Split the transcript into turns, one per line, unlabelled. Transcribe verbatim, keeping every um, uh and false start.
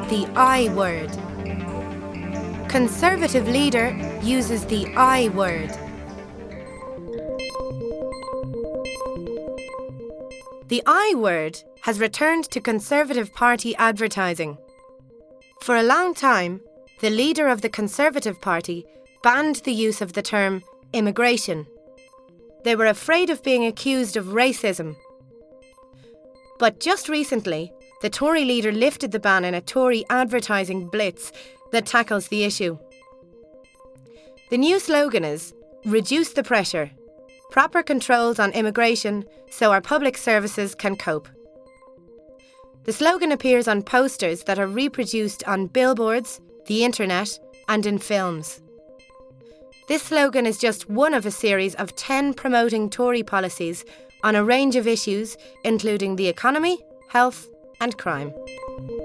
the I word. Conservative leader uses the I word. The I word has returned to Conservative Party advertising. For a long time, the leader of the Conservative Party banned the use of the term immigration. They were afraid of being accused of racism. But just recently, the Tory leader lifted the ban in a Tory advertising blitz that tackles the issue. The new slogan is, "Reduce the pressure. Proper controls on immigration so our public services can cope." The slogan appears on posters that are reproduced on billboards, the internet, and in films. This slogan is just one of a series of ten promoting Tory policies on a range of issues, including the economy, health, and crime.